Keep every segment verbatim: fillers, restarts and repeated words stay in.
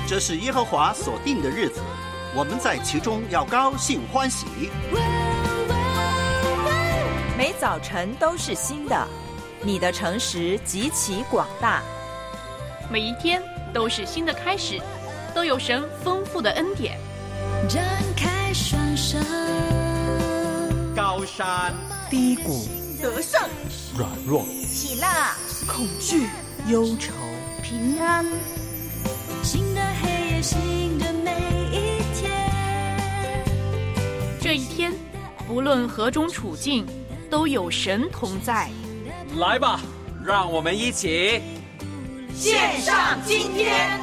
这是耶和华所定的日子，我们在其中要高兴欢喜。 每早晨都是新的，你的诚实极其广大。 每一天都是新的开始，都有神丰富的恩典。 张开双手， 高山低谷， 得胜软弱， 喜乐恐惧，忧愁， 平安。 新的黑夜，新的每一天。 这一天，不论何种处境，都有神同在。 来吧，让我们一起献上今天。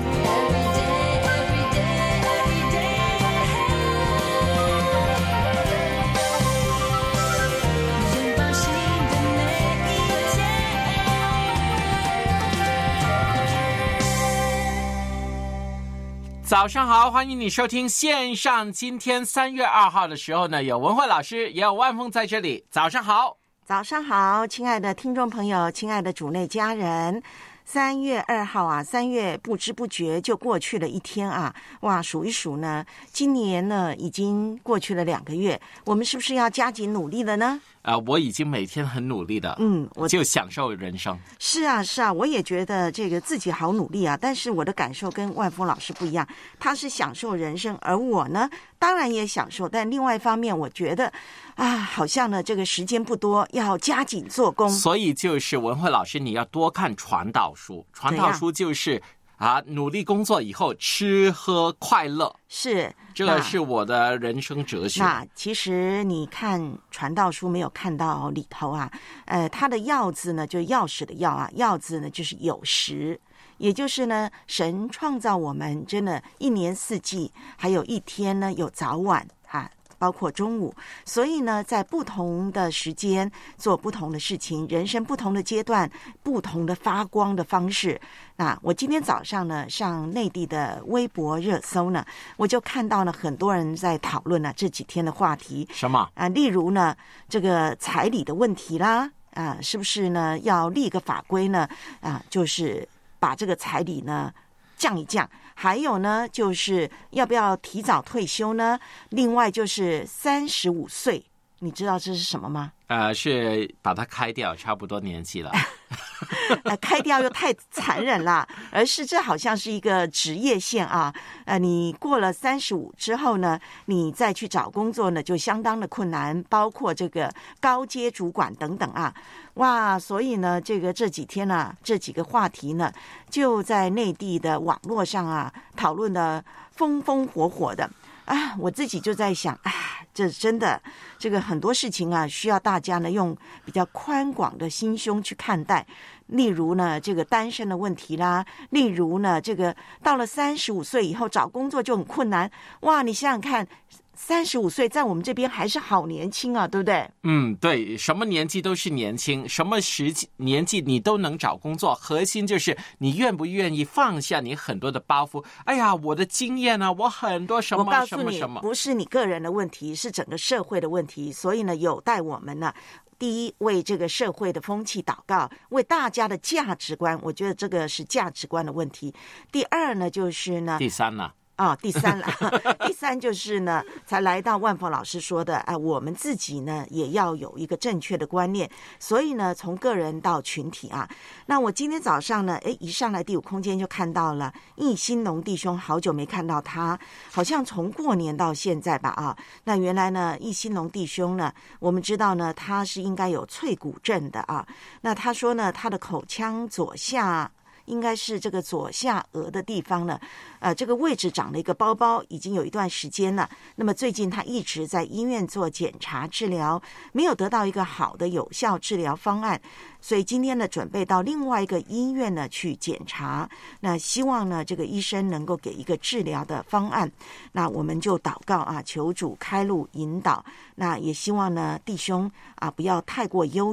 早上好，欢迎你收听线上。今天三月二号的时候呢，有文慧老师，也有万峰在这里。早上好， 早上好，亲爱的听众朋友，亲爱的主内家人。三月二号啊，三月不知不觉就过去了一天啊！哇，数一数呢，今年呢已经过去了两个月，我们是不是要加紧努力了呢？ 啊、呃，我已经每天很努力的， 嗯，我就享受人生。 是啊，是啊，我也觉得这个自己好努力啊，但是我的感受跟万峰老师不一样，他是享受人生，而我呢，当然也享受，但另外一方面，我觉得啊，好像呢这个时间不多，要加紧做工。 所以就是文慧老师，你要多看传道书，传道书就是啊，努力工作以后吃喝快乐， 是， 这个是我的人生哲学。 那其实你看传道书没有看到里头啊，呃，它的钥字呢，就是钥匙的钥啊，钥字呢就是有时。也就是呢，神创造我们真的一年四季，还有一天呢有早晚啊，包括中午，所以呢，在不同的时间做不同的事情，人生不同的阶段，不同的发光的方式。那我今天早上呢，上内地的微博热搜呢，我就看到了很多人在讨论呢、啊、这几天的话题。 什么啊？例如呢，这个彩礼的问题啦，啊，是不是呢要立个法规呢？啊，就是把这个彩礼呢降一降，还有呢，就是要不要提早退休呢？另外就是三十五岁，你知道这是什么吗？ 呃，是把它开掉，差不多年纪了。 呃，开掉又太残忍啦，而是这好像是一个职业线啊。呃，你过了三十五之后呢，你再去找工作呢，就相当的困难，包括这个高阶主管等等啊。哇，所以呢，这个这几天呢、啊，这几个话题呢，就在内地的网络上啊，讨论的风风火火的。啊，我自己就在想，啊，这真的，这个很多事情啊，需要大家呢用比较宽广的心胸去看待。例如呢，这个单身的问题啦，例如呢，这个到了三十五岁以后找工作就很困难。哇，你想想看，三十五岁在我们这边还是好年轻啊，对不对？ 嗯，对，什么年纪都是年轻，什么时年纪你都能找工作，核心就是你愿不愿意放下你很多的包袱。哎呀，我的经验啊，我很多什么我告诉你， 什么什么， 不是你个人的问题，是整个社会的问题。所以呢，有待我们呢。第一，为这个社会的风气祷告，为大家的价值观，我觉得这个是价值观的问题。第二呢，就是呢， 第三呢、 啊、哦，第三了，第三就是呢，才来到万峰老师说的，哎、呃，我们自己呢也要有一个正确的观念。所以呢，从个人到群体啊，那我今天早上呢，哎，一上来第五空间就看到了易兴隆弟兄，好久没看到他，好像从过年到现在吧啊。那原来呢，易兴隆弟兄呢，我们知道呢，他是应该有脆骨症的啊。那他说呢，他的口腔左下。应该是这个左下颚的地方呢，呃，这个位置长了一个包包，已经有一段时间了。那么最近他一直在医院做检查治疗，没有得到一个好的有效治疗方案，所以今天呢，准备到另外一个医院呢去检查。那希望呢，这个医生能够给一个治疗的方案。那我们就祷告啊，求主开路引导。那也希望呢，弟兄啊，不要太过忧虑。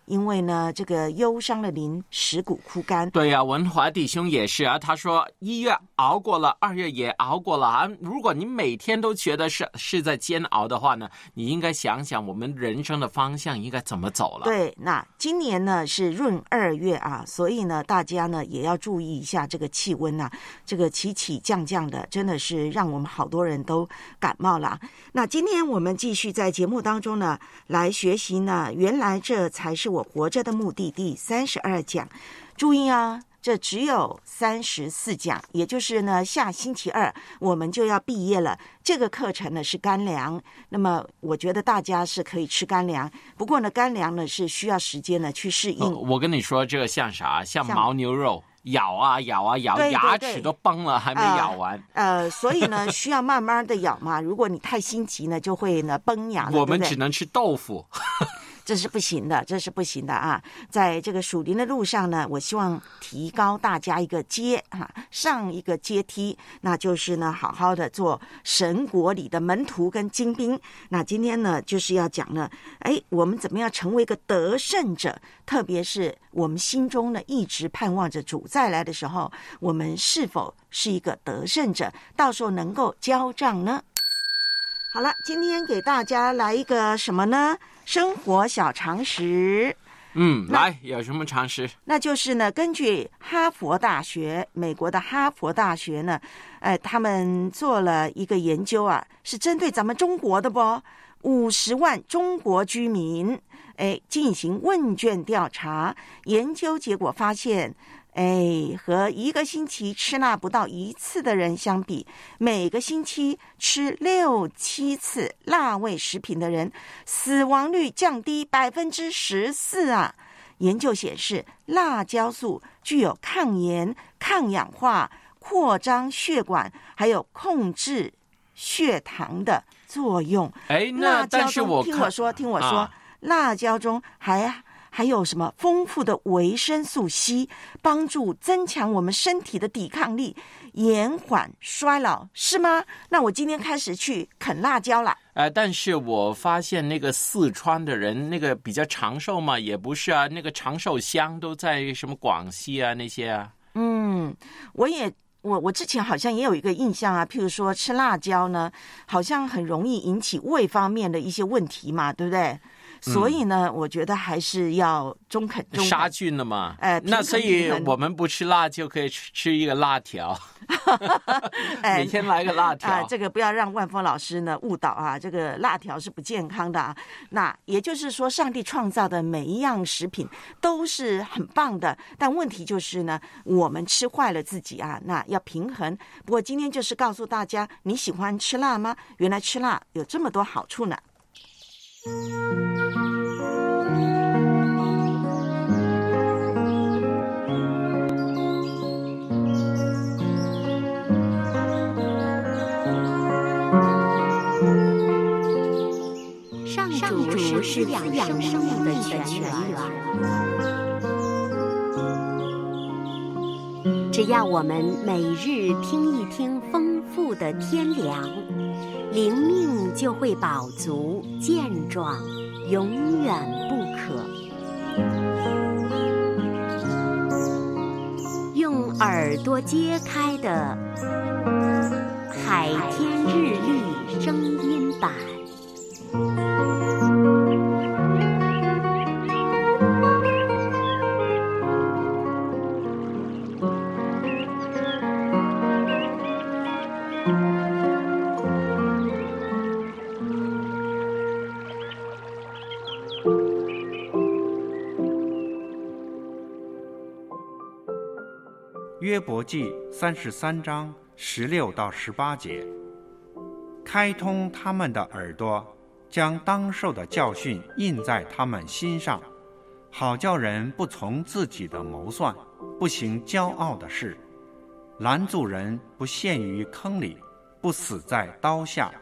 因为呢，这个忧伤的灵，蚀骨枯干。 对呀、啊，文华弟兄也是啊。他说一月熬过了，二月也熬过了啊。如果你每天都觉得是是在煎熬的话呢，你应该想想我们人生的方向应该怎么走了。 对，那今年呢是闰二月啊，所以呢，大家呢也要注意一下这个气温啊，这个起起降降的，真的是让我们好多人都感冒了。那今天我们继续在节目当中呢，来学习呢，原来这才是我活着的目的第三十二讲。注意啊，这只有三十四讲，也就是呢，下星期二我们就要毕业了。这个课程呢是干粮，那么我觉得大家是可以吃干粮，不过呢，干粮呢是需要时间呢去适应。 哦、我跟你说，这个像啥？像牦牛肉。咬啊咬啊咬， 对对对， 牙齿都崩了，还没咬完。 呃，呃所以呢，需要慢慢的咬嘛。如果你太心急呢，就会呢崩牙了。 我们对对只能吃豆腐。 这是不行的，这是不行的啊！在这个属灵的路上呢，我希望提高大家一个阶啊，上一个阶梯，那就是呢，好好的做神国里的门徒跟精兵。那今天呢，就是要讲呢，哎，我们怎么样成为一个得胜者？特别是我们心中呢，一直盼望着主再来的时候，我们是否是一个得胜者？到时候能够交账呢？好了，今天给大家来一个什么呢？生活小常识。 嗯，来，有什么常识？ 那就是呢，根据哈佛大学，美国的哈佛大学呢，呃，他们做了一个研究啊，是针对咱们中国的不，五十万中国居民，哎，进行问卷调查，研究结果发现。哎，和一个星期吃辣不到一次的人相比，每个星期吃六七次辣味食品的人，死亡率降低百分之十四啊！研究显示，辣椒素具有抗炎、抗氧化、扩张血管，还有控制血糖的作用。 哎，那但是我听我说，听我说，啊、辣椒中还。还有什么丰富的维生素 C， 帮助增强我们身体的抵抗力，延缓衰老，是吗？那我今天开始去啃辣椒了。 呃，但是我发现那个四川的人那个比较长寿嘛，也不是啊，那个长寿乡都在什么广西啊那些啊。嗯， 我也。我我之前好像也有一个印象啊，譬如说吃辣椒呢，好像很容易引起胃方面的一些问题嘛，对不对？所以呢，嗯、我觉得还是要中肯中肯杀菌的嘛。 哎、呃， 那所以我们不吃辣就可以吃吃一个辣条，每天来个辣条。 啊、呃呃，这个不要让万峰老师呢误导啊，这个辣条是不健康的啊。那也就是说，上帝创造的每一样食品都是很棒的，但问题就是呢，我们吃坏了自己啊。那要平衡。不过今天就是告诉大家，你喜欢吃辣吗？原来吃辣有这么多好处呢。 上主是养养生命的泉源。只要我们每日听一听丰富的天粮，灵命就会饱足健壮，永远不渴。用耳朵揭开的海天日历声音版。 约伯记三十三章十六到十八节，开通他们的耳朵，将当受的教训印在他们心上，好叫人不从自己的谋算，不行骄傲的事，拦阻人不陷于坑里，不死在刀下。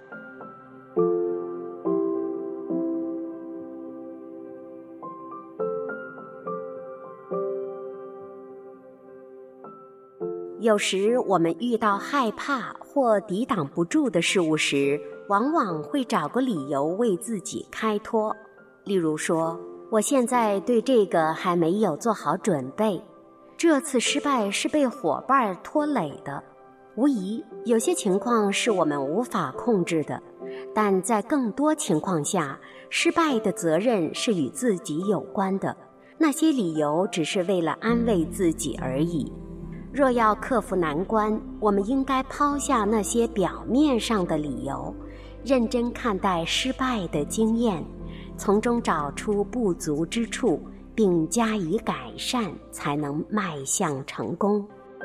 有时我们遇到害怕或抵挡不住的事物时，往往会找个理由为自己开脱。例如说， 我现在对这个还没有做好准备。这次失败是被伙伴拖累的，无疑有些情况是我们无法控制的，但在更多情况下，失败的责任是与自己有关的，那些理由只是为了安慰自己而已。若要克服难关，我们应该抛下那些表面上的理由，认真看待失败的经验，从中找出不足之处，并加以改善，才能迈向成功。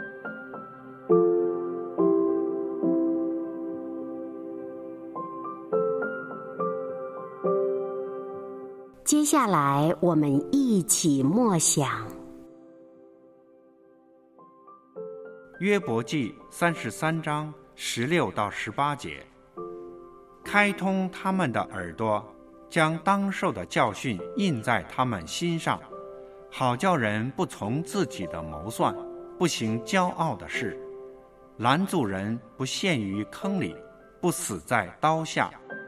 接下来，我们一起默想约伯记三十三章十六到十八节，开通他们的耳朵，将当受的教训印在他们心上，好叫人不从自己的谋算，不行骄傲的事，拦阻人不陷于坑里，不死在刀下。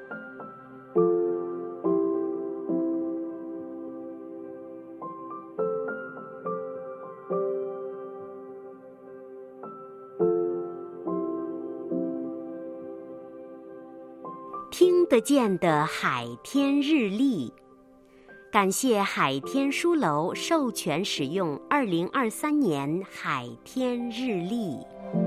听得见的海天日历，感谢海天书楼授权使用二零二三年海天日历。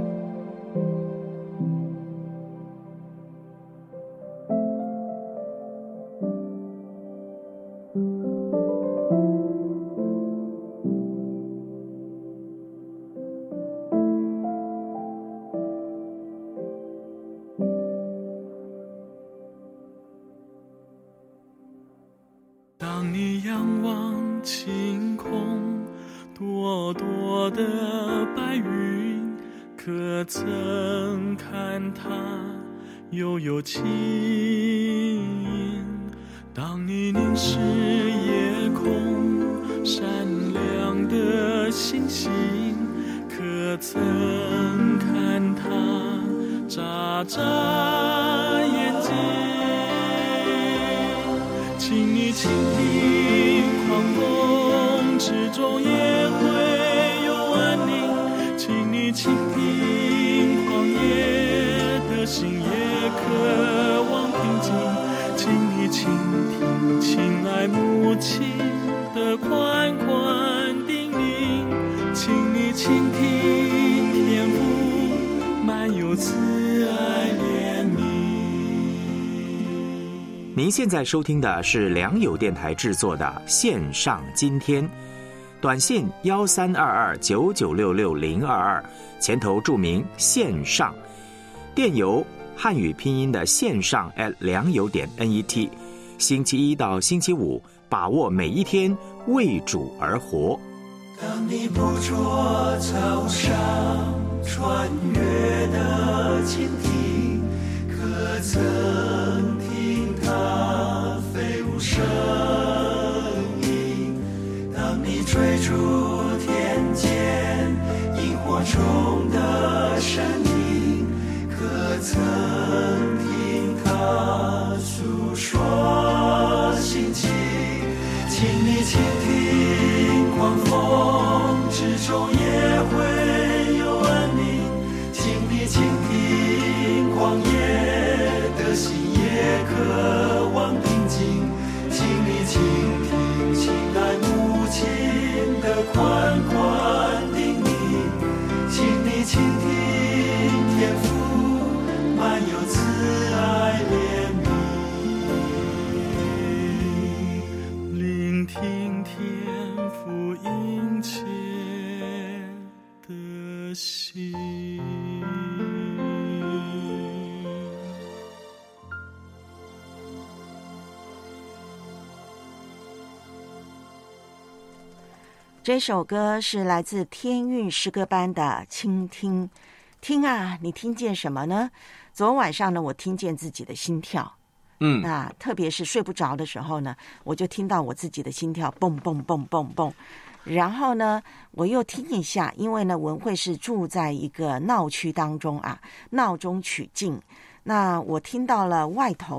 当你仰望晴空，朵朵的白云，可曾看它悠悠轻盈？当你凝视夜空闪亮的星星，可曾看它眨眨眼睛？请你倾听，狂风之中也会有安宁。请你倾听，狂野的心也渴望平静。请你倾听，亲爱母亲的款款叮咛。请你倾听，天父满有慈爱怜悯。 您现在收听的是良友电台制作的线上今天，短信幺三二二九九六六零二二，前头注明线上，电邮汉语拼音的线上 at 良友点 net， 星期一到星期五，把握每一天，为主而活。 当你捕捉草上穿越的蜻蜓，可曾听它飞舞声音？当你追逐天间萤火虫的身影，可曾听它诉说心情？请你倾听，狂风之中也会有安宁。请你倾听，狂野的心也渴望平静。请你倾听，亲爱母亲的款款叮咛。请你倾听，天父满有慈爱怜悯。聆听天父殷切的心。 这首歌是来自天韵诗歌班的倾听。听啊，你听见什么呢？昨天晚上呢，我听见自己的心跳。 嗯， 那特别是睡不着的时候呢，我就听到我自己的心跳蹦蹦蹦蹦蹦。然后呢，我又听一下，因为呢，文慧是住在一个闹区当中啊，闹中取静。那我听到了外头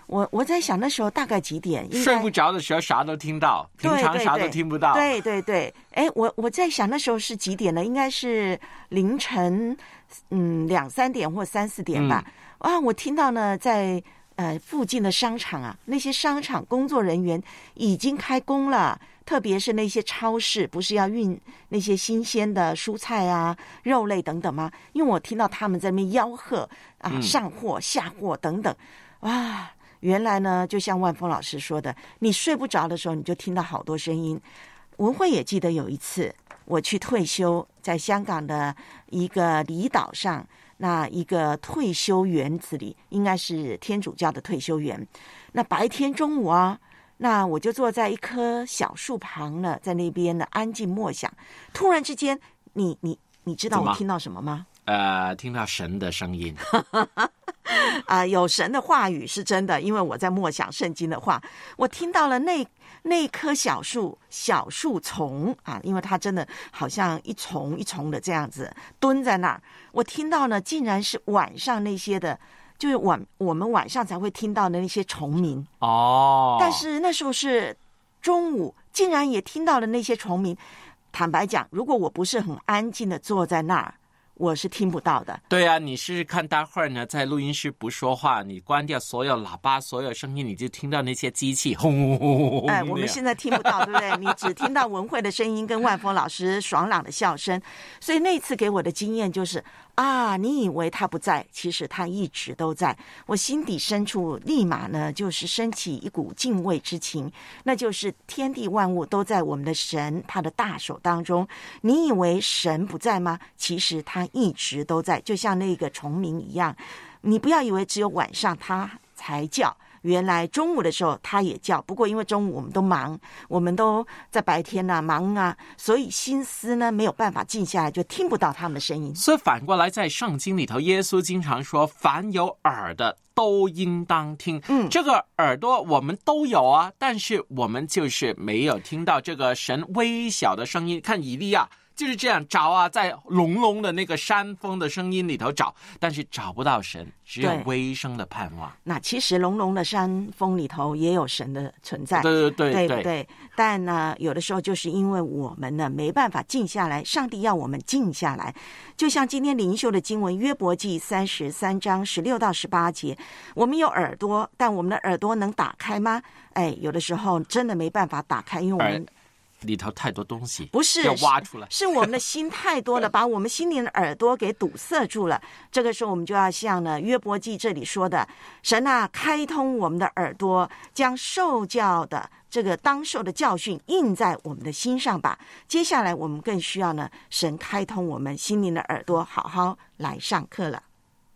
我我在想那时候大概几点？应该睡不着的时候啥都听到，平常啥都听不到。 对对对，哎，我我在想那时候是几点呢？应该是凌晨嗯两三点或三四点吧。嗯、啊，我听到呢在。呃，附近的商场啊，那些商场工作人员已经开工了，特别是那些超市，不是要运那些新鲜的蔬菜啊、肉类等等吗？因为我听到他们在那边吆喝啊，上货、下货等等，哇！原来呢，就像万峰老师说的，你睡不着的时候，你就听到好多声音。文慧也记得有一次，我去退休，在香港的一个离岛上。那一个退休园子里，应该是天主教的退休园。那白天中午啊，那我就坐在一棵小树旁呢，在那边呢安静默想。突然之间，你你你知道我听到什么吗？ 呃，听到神的声音。 啊、呃，有神的话语是真的，因为我在默想圣经的话，我听到了那那棵小树小树丛啊，因为它真的好像一丛一丛的这样子蹲在那儿。我听到呢，竟然是晚上那些的，就是晚我们晚上才会听到的那些虫鸣哦。 但是那时候是中午，竟然也听到了那些虫鸣。坦白讲，如果我不是很安静的坐在那儿，我是听不到的。 对啊，你试试看，待会儿呢，在录音室不说话，你关掉所有喇叭、所有声音，你就听到那些机器轰轰轰轰。 哎，我们现在听不到，对不对？你只听到文慧的声音跟万峰老师爽朗的笑声。所以那次给我的经验就是啊，你以为他不在，其实他一直都在。我心底深处立马呢，就是升起一股敬畏之情，那就是天地万物都在我们的神他的大手当中。你以为神不在吗？其实他一直都在，就像那个虫鸣一样。你不要以为只有晚上他才叫，原来中午的时候他也叫，不过因为中午我们都忙，我们都在白天啊忙啊，所以心思呢没有办法静下来，就听不到他们的声音。 所以反过来，在圣经里头，耶稣经常说，凡有耳的都应当听。嗯，这个耳朵我们都有啊，但是我们就是没有听到这个神微小的声音。看以利亚就是这样找啊，在隆隆的那个山峰的声音里头找，但是找不到神，只有微声的盼望。 那其实隆隆的山峰里头也有神的存在， 对对对对， 对不对？但呢，有的时候就是因为我们呢没办法静下来，上帝要我们静下来。就像今天灵修的经文约伯记三十三章十六到十八节，我们有耳朵，但我们的耳朵能打开吗？哎，有的时候真的没办法打开，因为我们里头太多东西， 不是要挖出来， 是, 是我们的心太多了，把我们心灵的耳朵给堵塞住了。这个时候，我们就要像呢约伯记这里说的，神啊，开通我们的耳朵，将受教的这个当受的教训印在我们的心上吧。接下来，我们更需要呢，神开通我们心灵的耳朵，好好来上课了。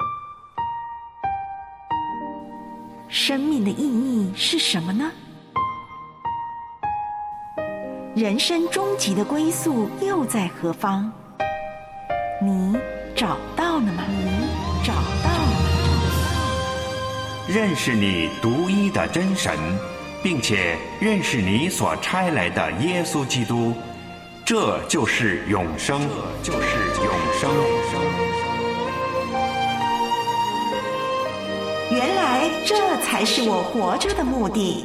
生命的意义是什么呢？人生终极的归宿又在何方？你找到了吗？你找到了吗？ 认识你独一的真神，并且认识你所差来的耶稣基督，这就是永生，这就是永生。 原来这才是我活着的目的。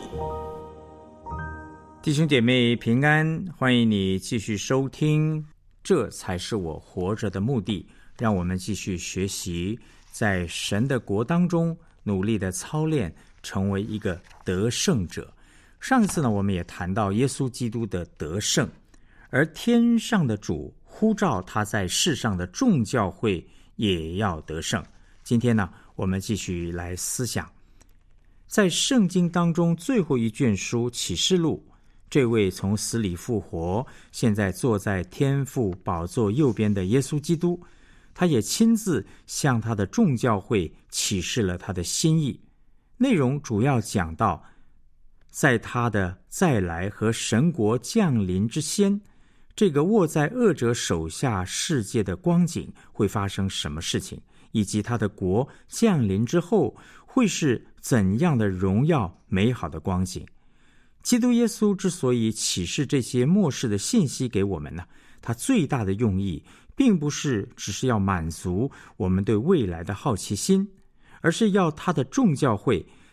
弟兄姐妹平安，欢迎你继续收听，这才是我活着的目的。让我们继续学习，在神的国当中努力的操练，成为一个得胜者。上一次呢，我们也谈到耶稣基督的得胜，而天上的主呼召他在世上的众教会也要得胜。今天呢，我们继续来思想，在圣经当中最后一卷书启示录，这位从死里复活，现在坐在天父宝座右边的耶稣基督，他也亲自向他的众教会启示了他的心意。内容主要讲到，在他的再来和神国降临之先，这个握在恶者手下世界的光景会发生什么事情，以及他的国降临之后会是怎样的荣耀美好的光景。基督耶稣之所以启示这些末世的信息给我们呢，他最大的用意并不是只是要满足我们对未来的好奇心，而是要他的众教会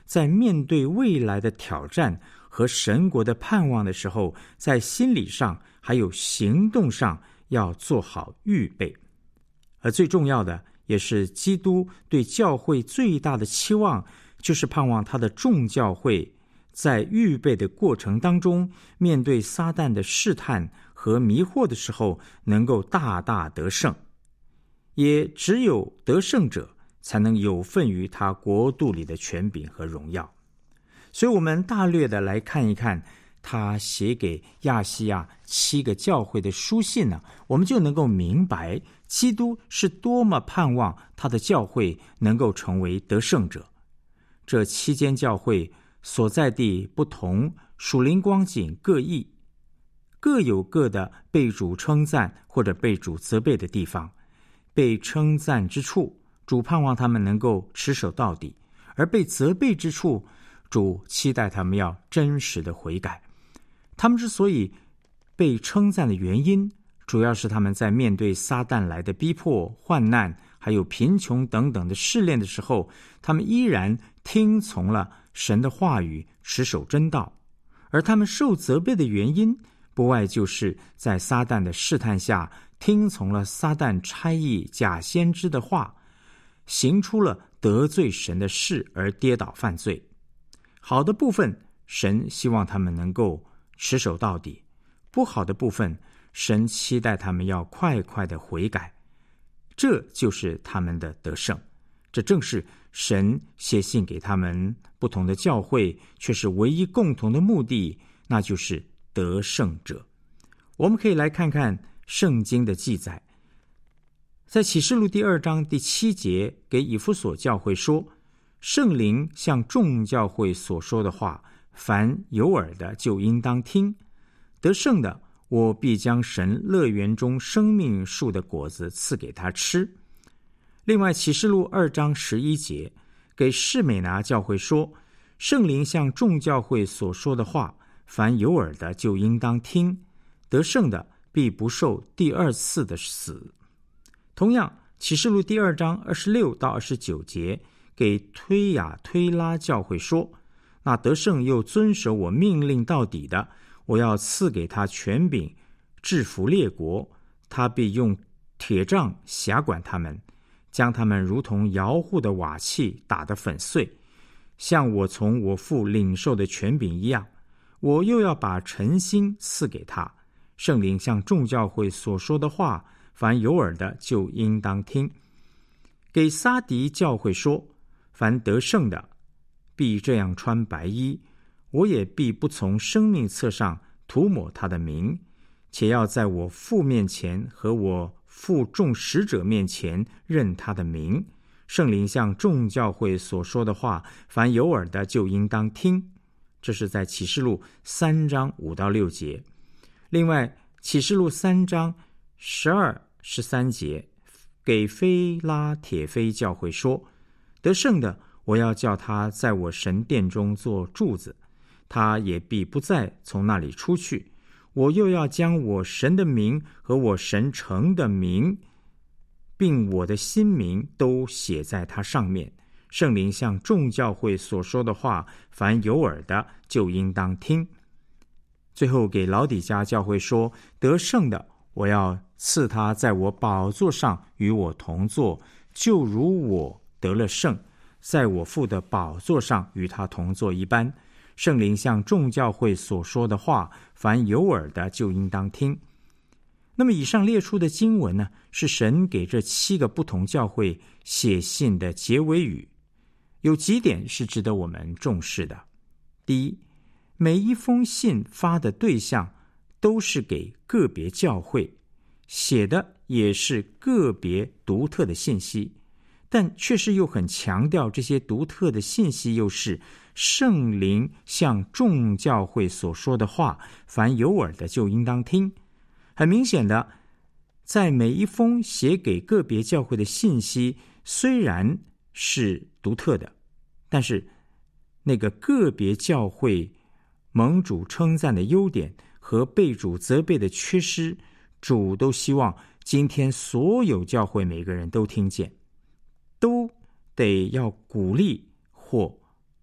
在面对未来的挑战和神国的盼望的时候，在心理上还有行动上要做好预备。而最重要的，也是基督对教会最大的期望，就是盼望他的众教会在预备的过程当中，面对撒旦的试探和迷惑的时候，能够大大得胜。也只有得胜者才能有份于他国度里的权柄和荣耀。所以我们大略的来看一看他写给亚细亚七个教会的书信呢，我们就能够明白基督是多么盼望他的教会能够成为得胜者。这七间教会所在地不同，属灵光景各异，各有各的被主称赞或者被主责备的地方。被称赞之处，主盼望他们能够持守到底；而被责备之处，主期待他们要真实的悔改。他们之所以被称赞的原因，主要是他们在面对撒旦来的逼迫、患难，还有贫穷等等的试炼的时候，他们依然听从了神的话语，持守真道。而他们受责备的原因，不外就是在撒旦的试探下，听从了撒旦差役假先知的话，行出了得罪神的事而跌倒犯罪。好的部分，神希望他们能够持守到底；不好的部分，神期待他们要快快的悔改。这就是他们的得胜。这正是神写信给他们不同的教会，却是唯一共同的目的，那就是得胜者。我们可以来看看圣经的记载，在启示录第二章第七节给以弗所教会说，圣灵向众教会所说的话，凡有耳的就应当听。得胜的，我必将神乐园中生命树的果子赐给他吃。另外启示录二章十一节给士美拿教会说，圣灵向众教会所说的话，凡有耳的就应当听。得胜的必不受第二次的死。同样启示录第二章二十六到二十九节给推雅推拉教会说，那得胜又遵守我命令到底的，我要赐给他权柄，制服列国，他必用铁杖辖管他们，将他们如同摇户的瓦器打得粉碎，像我从我父领受的权柄一样。我又要把晨星赐给他。圣灵向众教会所说的话，凡有耳的就应当听。给撒狄教会说，凡得胜的必这样穿白衣，我也必不从生命册上涂抹他的名，且要在我父面前和我父众使者面前认他的名。圣灵向众教会所说的话，凡有耳的就应当听。这是在启示录三章五到六节。另外启示录三章十二十三节给非拉铁非教会说，得胜的，我要叫他在我神殿中做柱子，他也必不再从那里出去。我又要将我神的名和我神城的名，并我的新名都写在他上面。圣灵向众教会所说的话，凡有耳的就应当听。最后给老底嘉教会说，得胜的，我要赐他在我宝座上与我同坐，就如我得了胜，在我父的宝座上与他同坐一般。圣灵向众教会所说的话，凡有耳的就应当听。那么以上列出的经文呢，是神给这七个不同教会写信的结尾语。有几点是值得我们重视的。第一，每一封信发的对象都是给个别教会，写的也是个别独特的信息，但确实又很强调这些独特的信息又是圣灵向众教会所说的话，凡有耳的就应当听。很明显的，在每一封写给个别教会的信息虽然是独特的，但是那个个别教会蒙主称赞的优点和被主责备的缺失，主都希望今天所有教会每个人都听见，都得要鼓励或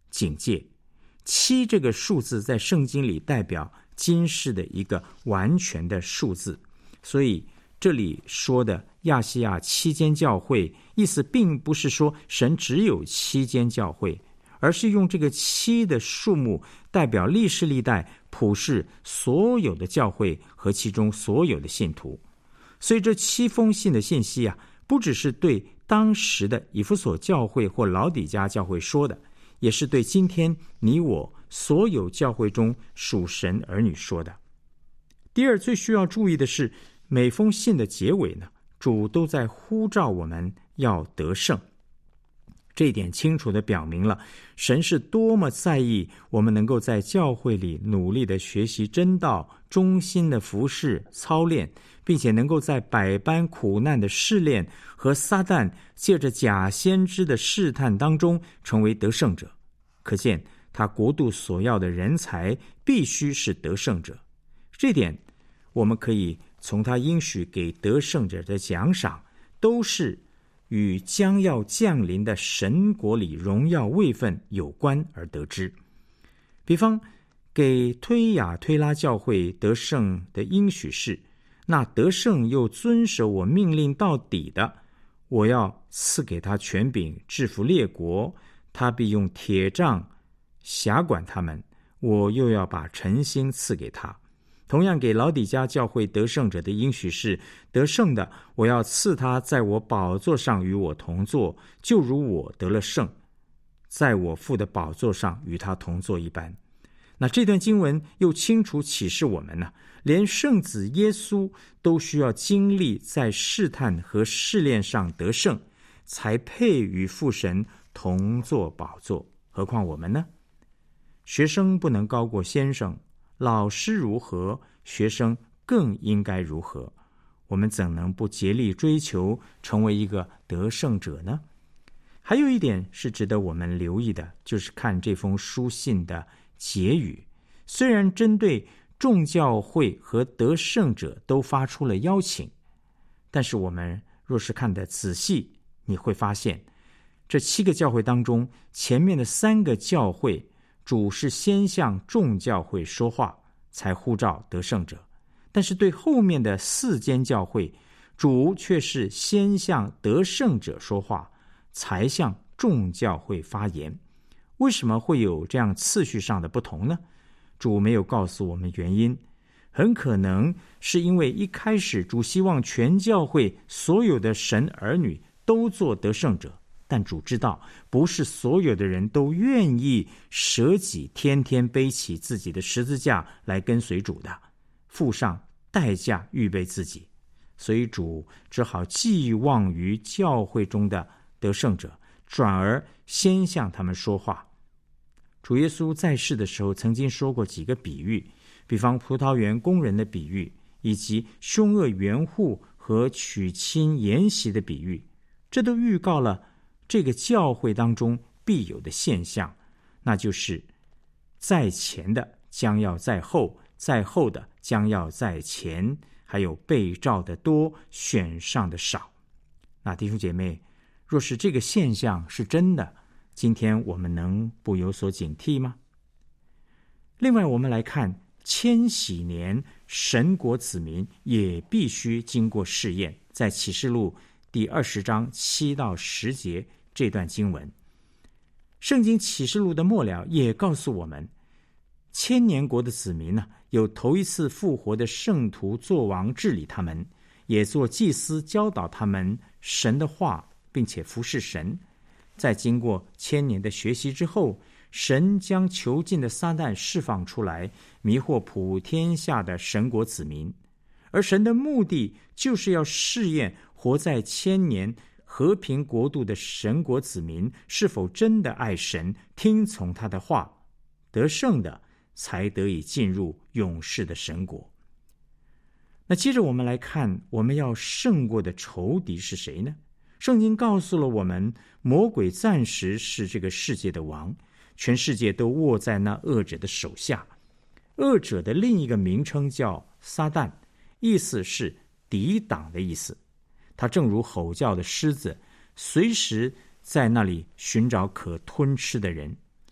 警戒。七这个数字在圣经里代表今世的一个完全的数字，所以这里说的亚细亚七间教会，意思并不是说神只有七间教会，而是用这个七的数目代表历世历代普世所有的教会和其中所有的信徒。所以这七封信的信息啊，不只是对当时的以弗所教会或老底嘉教会说的，也是对今天你我所有教会中属神儿女说的。第二，最需要注意的是，每封信的结尾呢，主都在呼召我们要得胜。这一点清楚地表明了神是多么在意我们能够在教会里努力地学习真道，忠心的服侍操练，并且能够在百般苦难的试炼和撒旦借着假先知的试探当中成为得胜者。可见他国度所要的人才必须是得胜者。这点我们可以从他应许给得胜者的奖赏，都是与将要降临的神国里荣耀位分有关而得知。比方给推雅推拉教会得胜的应许是，那得胜又遵守我命令到底的，我要赐给他权柄制服列国，他必用铁杖辖管他们，我又要把晨星赐给他。同样给老底嘉教会得胜者的应许是，得胜的我要赐他在我宝座上与我同坐，就如我得了胜，在我父的宝座上与他同坐一般。那这段经文又清楚启示我们呢，连圣子耶稣都需要经历在试探和试炼上得胜，才配与父神同坐宝座，何况我们呢？学生不能高过先生，老师如何，学生更应该如何。我们怎能不竭力追求成为一个得胜者呢？还有一点是值得我们留意的，就是看这封书信的结语。虽然针对众教会和得胜者都发出了邀请，但是我们若是看得仔细，你会发现这七个教会当中，前面的三个教会主是先向众教会说话，才呼召得胜者，但是对后面的四间教会，主却是先向得胜者说话，才向众教会发言。为什么会有这样次序上的不同呢？主没有告诉我们原因，很可能是因为一开始主希望全教会所有的神儿女都做得胜者，但主知道不是所有的人都愿意舍己，天天背起自己的十字架来跟随主的，付上代价预备自己，所以主只好寄望于教会中的得胜者，转而先向他们说话。主耶稣在世的时候曾经说过几个比喻，比方葡萄园工人的比喻，以及凶恶园户和娶亲筵席的比喻，这都预告了这个教会当中必有的现象，那就是在前的将要在后，在后的将要在前，还有被召的多，选上的少。那弟兄姐妹，若是这个现象是真的，今天我们能不有所警惕吗？另外我们来看千禧年神国子民也必须经过试验，在启示录第二十章七到十节这段经文，圣经启示录的末了也告诉我们，千年国的子民呢，有头一次复活的圣徒做王治理他们，也做祭司教导他们神的话，并且服侍神。在经过千年的学习之后，神将囚禁的撒旦释放出来，迷惑普天下的神国子民。而神的目的就是要试验活在千年和平国度的神国子民是否真的爱神，听从他的话，得胜的才得以进入永世的神国。那接着我们来看，我们要胜过的仇敌是谁呢？圣经告诉了我们，魔鬼暂时是这个世界的王，全世界都握在那恶者的手下。恶者的另一个名称叫撒旦，意思是抵挡的意思。他正如吼叫的狮子，随时在那里寻找可吞吃的人。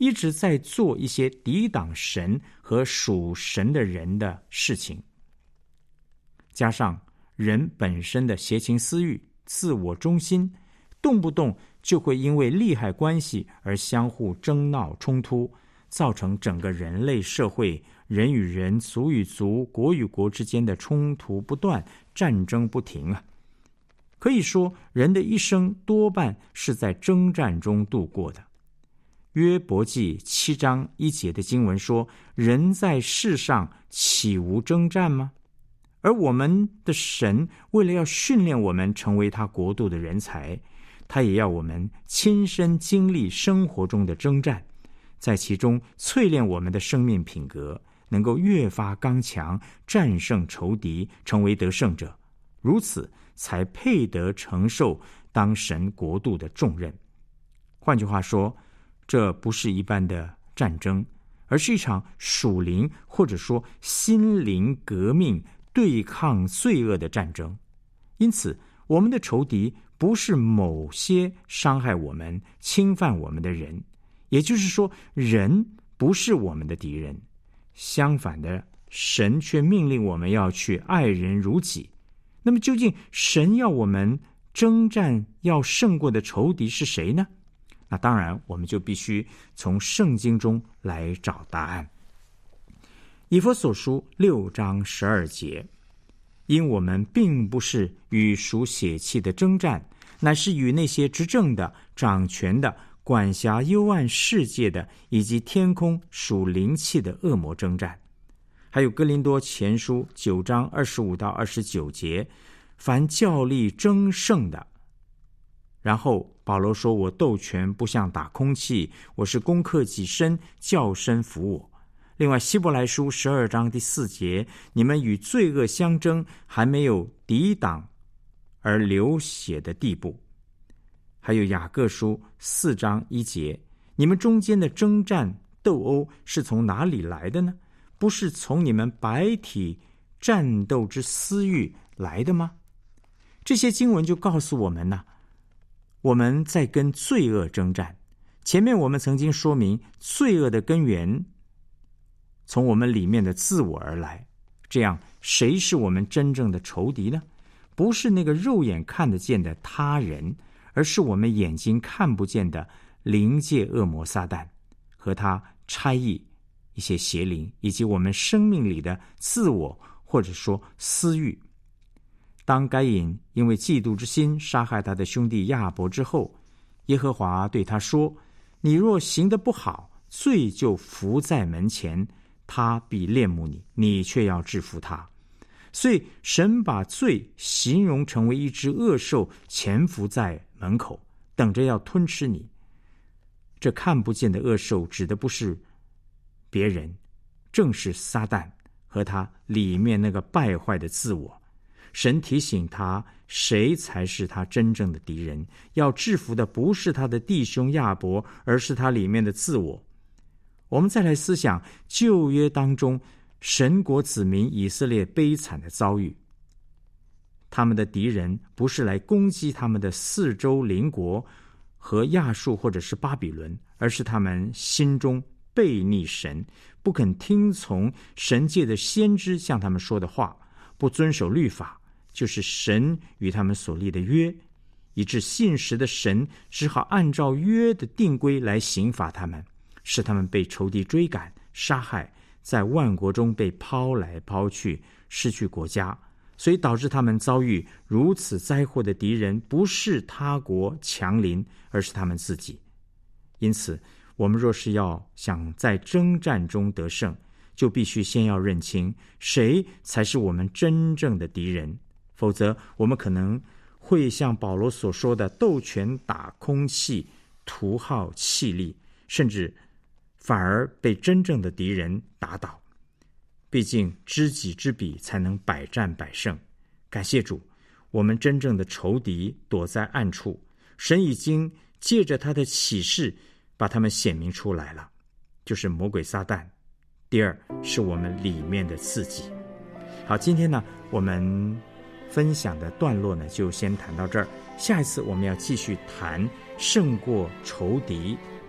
一直在做一些抵挡神和属神的人的事情，加上人本身的邪情私欲、自我中心，动不动就会因为利害关系而相互争闹冲突，造成整个人类社会人与人、族与族、国与国之间的冲突不断，战争不停啊！可以说，人的一生多半是在征战中度过的。约伯记七章一节的经文说：“人在世上岂无征战吗？”而我们的神为了要训练我们成为他国度的人才，他也要我们亲身经历生活中的征战，在其中淬炼我们的生命品格，能够越发刚强，战胜仇敌，成为得胜者，如此才配得承受当神国度的重任。换句话说，这不是一般的战争，而是一场属灵或者说心灵革命，对抗罪恶的战争。因此，我们的仇敌不是某些伤害我们、侵犯我们的人，也就是说，人不是我们的敌人。相反的，神却命令我们要去爱人如己。那么，究竟神要我们征战、要胜过的仇敌是谁呢？那当然，我们就必须从圣经中来找答案。以弗所书六章十二节，因我们并不是与属血气的征战，乃是与那些执政的、掌权的、管辖幽暗世界的，以及天空属灵气的恶魔征战。还有哥林多前书九章二十五到二十九节，凡较力争胜的。然后保罗说，我斗拳不像打空气，我是攻克己身，叫身服我。另外希伯来书十二章第四节，你们与罪恶相争，还没有抵挡而流血的地步。还有雅各书四章一节，你们中间的征战斗殴是从哪里来的呢？不是从你们白体战斗之私欲来的吗？这些经文就告诉我们呢、啊，我们在跟罪恶征战。前面我们曾经说明，罪恶的根源从我们里面的自我而来。这样，谁是我们真正的仇敌呢？不是那个肉眼看得见的他人，而是我们眼睛看不见的灵界恶魔撒旦和他差役一些邪灵，以及我们生命里的自我或者说私欲。当该隐因为嫉妒之心杀害他的兄弟亚伯之后，耶和华对他说，你若行得不好，罪就伏在门前，他必恋慕你，你却要制服他。所以神把罪形容成为一只恶兽，潜伏在门口，等着要吞吃你。这看不见的恶兽指的不是别人，正是撒旦和他里面那个败坏的自我。神提醒他，谁才是他真正的敌人，要制服的不是他的弟兄亚伯，而是他里面的自我。我们再来思想旧约当中神国子民以色列悲惨的遭遇。他们的敌人不是来攻击他们的四周邻国和亚述或者是巴比伦，而是他们心中悖逆神，不肯听从神界的先知向他们说的话，不遵守律法，就是神与他们所立的约，以致信实的神只好按照约的定规来刑罚他们，使他们被仇敌追赶杀害，在万国中被抛来抛去，失去国家。所以导致他们遭遇如此灾祸的敌人不是他国强邻，而是他们自己。因此我们若是要想在征战中得胜，就必须先要认清谁才是我们真正的敌人，否则我们可能会像保罗所说的斗拳打空气，徒耗气力，甚至反而被真正的敌人打倒。毕竟知己知彼，才能百战百胜。感谢主，我们真正的仇敌躲在暗处，神已经借着他的启示把他们显明出来了，就是魔鬼撒旦。第二是我们里面的自己。好，今天呢我们分享的段落呢就先谈到这儿，下一次我们要继续谈胜过仇敌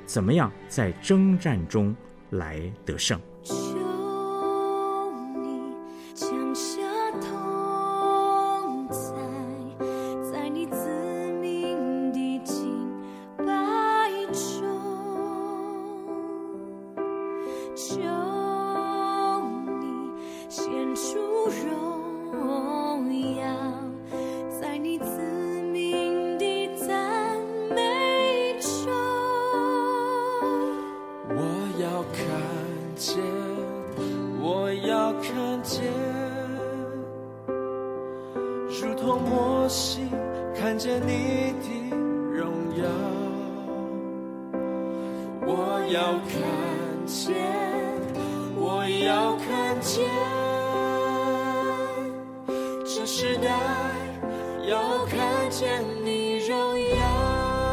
怎么样在征战中来得胜。 求你降下同在，在你子民的敬拜中，求你显出荣耀，在你子民的赞美中。 我要看见，我要看见，如同摩西看见你的荣耀。我要看见，我要看见，这时代要看见你荣耀。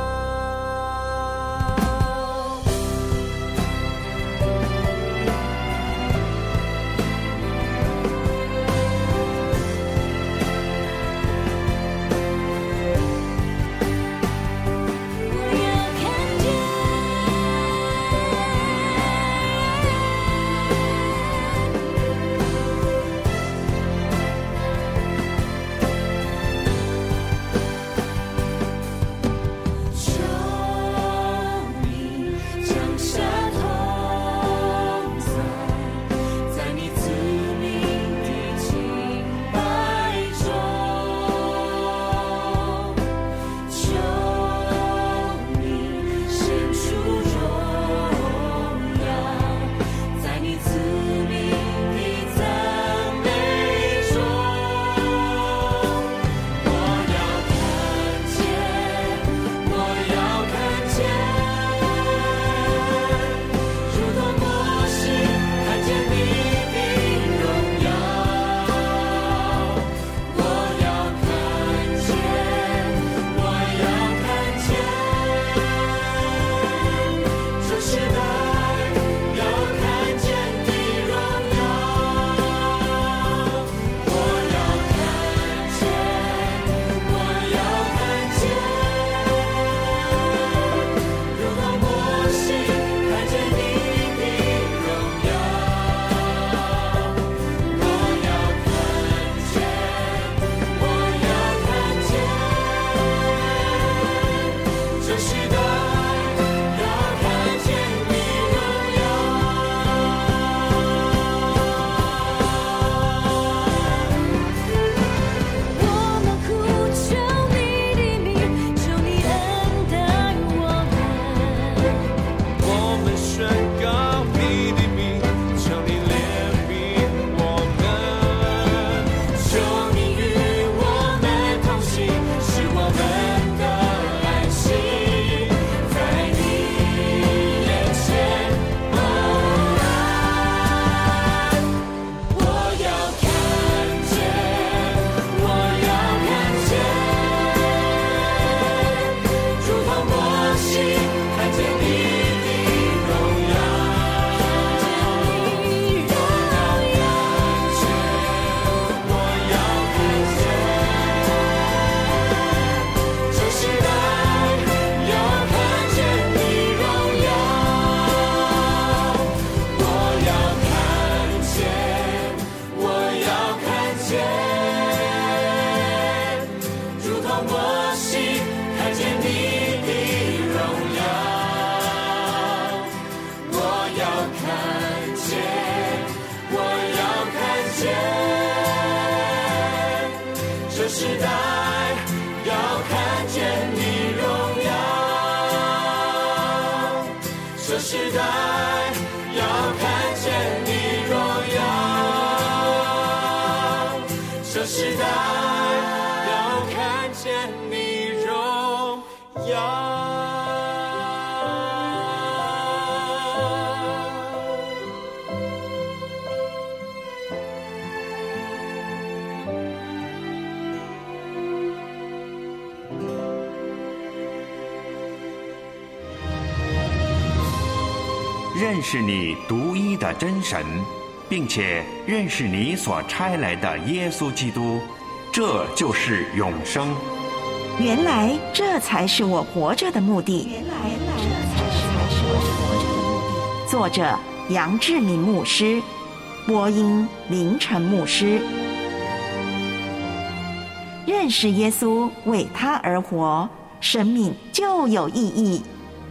认识你独一的真神，并且认识你所差来的耶稣基督，这就是永生。 原来这才是我活着的目的。原来这才是我作者杨志明牧师，播音凌晨牧师。认识耶稣，为他而活，生命就有意义。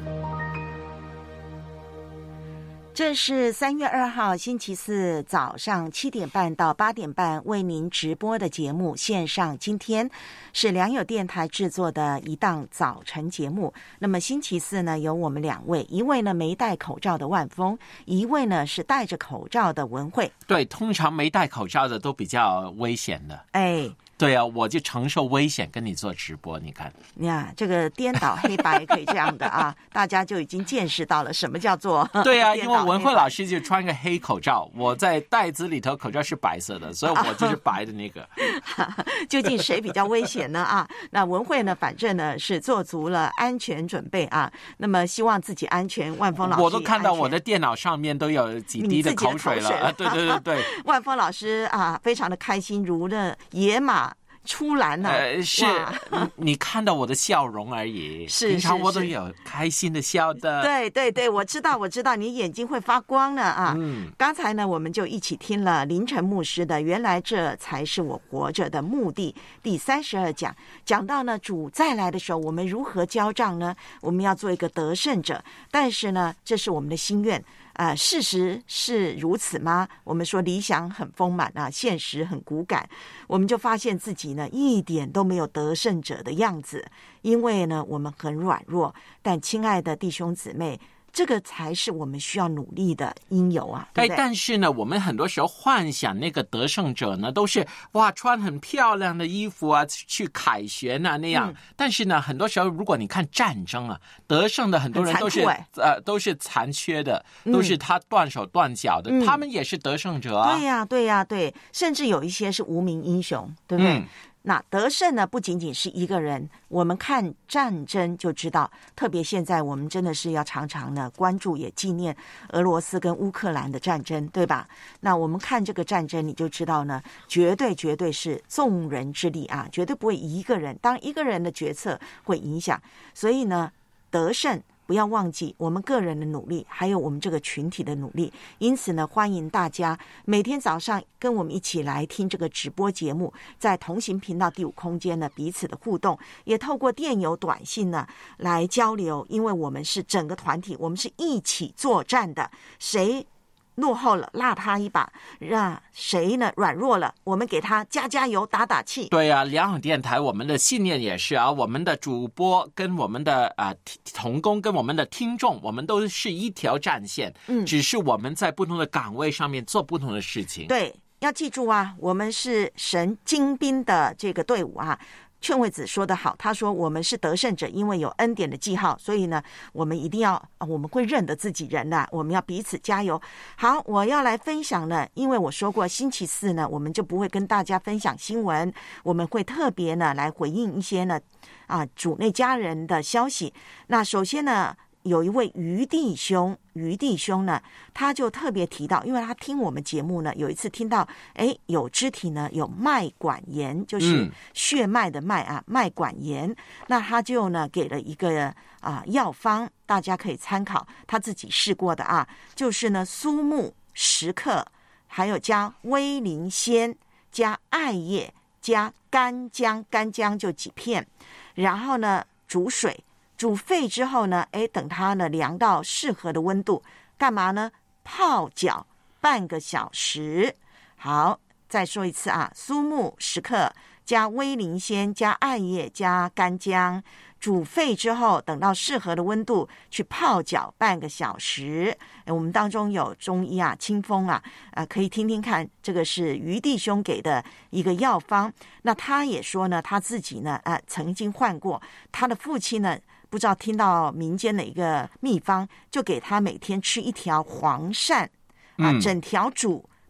这是三月二号星期四早上七点半到八点半为您直播的节目线上，今天是良友电台制作的一档早晨节目。那么星期四呢，有我们两位，一位呢没戴口罩的万峰，一位呢是戴着口罩的文慧。 对，通常没戴口罩的都比较危险的。 哎， 对啊，我就承受危险跟你做直播，你看呀，这个颠倒黑白可以这样的啊，大家就已经见识到了什么叫做对啊，因为文慧老师就穿个黑口罩，我在袋子里头口罩是白色的，所以我就是白的那个。 究竟谁比较危险呢？啊，那文慧呢，反正呢是做足了安全准备啊，那么希望自己安全。万峰老师， 我都看到我的电脑上面都有几滴的口水了。啊、对对对对， 万峰老师啊，非常的开心，如了野马出栏了、啊呃，是你看到我的笑容而已。 是， 平常我都有开心的笑的。 对对对，我知道，我知道，你眼睛会发光呢啊！ 嗯， 刚才呢，我们就一起听了凌晨牧师的《原来这才是我活着的目的》第三十二讲，讲到呢，主再来的时候，我们如何交账呢？我们要做一个得胜者，但是呢，这是我们的心愿。呃，事实是如此吗？我们说理想很丰满啊，现实很骨感，我们就发现自己呢一点都没有得胜者的样子，因为呢我们很软弱。但亲爱的弟兄姊妹，这个才是我们需要努力的因由啊，对不对？ 但是呢，我们很多时候幻想那个得胜者呢，都是哇穿很漂亮的衣服啊，去凯旋啊那样。嗯、但是呢，很多时候如果你看战争啊，得胜的很多人都是、欸、呃都是残缺的，都是他断手断脚的，嗯、他们也是得胜者啊。 对呀、啊，对呀、啊，对，甚至有一些是无名英雄，对不对？嗯，那得胜呢，不仅仅是一个人，我们看战争就知道，特别现在我们真的是要常常呢关注也纪念俄罗斯跟乌克兰的战争，对吧？那我们看这个战争，你就知道呢，绝对绝对是众人之力啊，绝对不会一个人，当一个人的决策会影响，所以呢，得胜不要忘记我们个人的努力，还有我们这个群体的努力。因此呢，欢迎大家每天早上跟我们一起来听这个直播节目，在同行频道第五空间呢彼此的互动，也透过电邮短信呢来交流，因为我们是整个团体，我们是一起作战的，谁落后了拉他一把，让谁呢软弱了，我们给他加加油打打气。 对啊，良友电台我们的信念也是啊，我们的主播跟我们的啊、呃、同工跟我们的听众，我们都是一条战线，嗯，只是我们在不同的岗位上面做不同的事情。 对，要记住啊，我们是神精兵的这个队伍啊。劝慰子说得好，他说我们是得胜者，因为有恩典的记号，所以呢，我们一定要，我们会认得自己人的，我们要彼此加油。好，我要来分享呢，因为我说过星期四呢，我们就不会跟大家分享新闻，我们会特别呢来回应一些呢啊主内家人的消息。那首先呢，有一位于弟兄，于弟兄呢，他就特别提到，因为他听我们节目呢，有一次听到，哎，有肢体呢有脉管炎，就是血脉的脉啊，脉管炎，那他就呢给了一个啊药方，大家可以参考，他自己试过的啊，就是呢苏木十克，还有加威灵仙，加艾叶，加干姜，干姜就几片，然后呢煮水。煮沸之后呢，哎，等它呢凉到适合的温度，干嘛呢？泡脚半个小时。好，再说一次啊，苏木十克，加威灵仙，加艾叶，加干姜，煮沸之后，等到适合的温度去泡脚半个小时。我们当中有中医啊，清风啊，呃，可以听听看，这个是于弟兄给的一个药方。那他也说呢，他自己呢，呃，曾经患过，他的父亲呢。不知道听到民间的一个秘方，就给他每天吃一条黄鳝啊，整条煮